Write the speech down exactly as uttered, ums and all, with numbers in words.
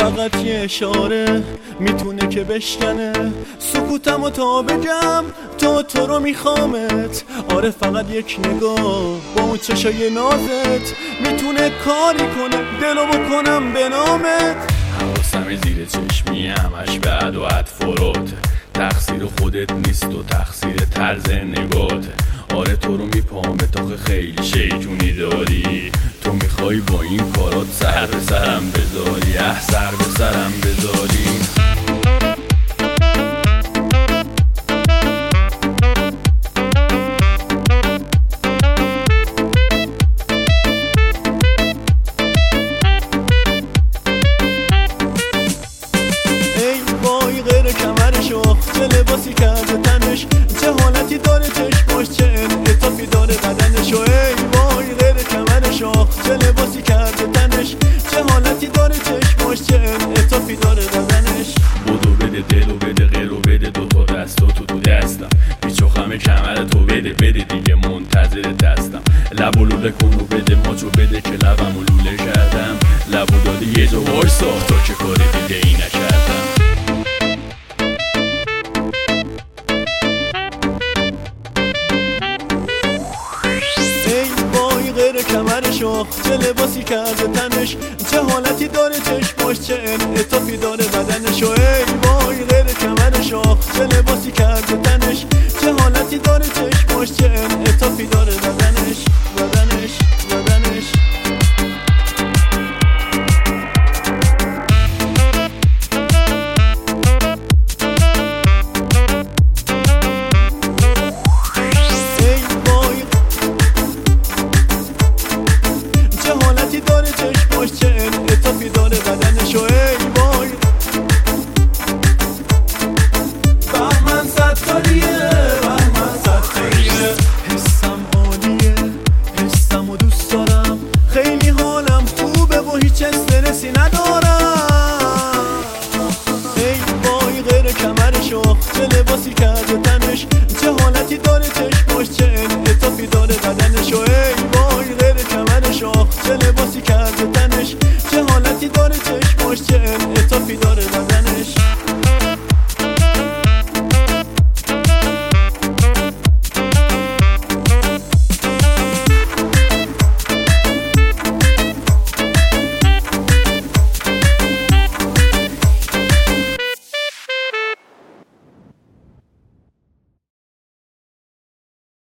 فقط یه اشاره میتونه که بشکنه سکوتمو تا بگم تو تو رو میخوامت. آره فقط یک نگاه با اون چشای نازت میتونه کاری کنه دلو بکنم به نامت. حواسم زیر چشمی همش بعد و عد فروته، تقصیر خودت نیست و تقصیر طرز نگاته. آره تو رو میپامه تا خیلی شیطونی داری، تو میخوای با این کارات سر به سرم بذاری، اه سر به سرم بذاری. چه لباسی کرده تنش، چه حالتی داره چشماش، چه انعطافی داره بدنش. و ای وای غیر کمرش آخ چه لباسی کرده تنش، چه حالتی داره چشماش، چه انعطافی داره بدنش. بودو بده دلو بده غیرو بده دوتا دستو تو تو دستم، بیچو خمه کمر تو بده بده دیگه منتظر دستم. لبو لوله کن و بده ماچو بده که لبمو لوله کردم، لبو دادی یه جو وایسا تو که کاری دیگه ای نکردم. کمرش آخ چه لباسی کرده تنش، چه حالتی داره چشماش، چه انعطافی داره بدنش. و ای وای غیر کمرش آخ چه لباسی کرده تنش، چه حالتی داره چشماش، چه انعطافی داره بدنش بدنش بدنش.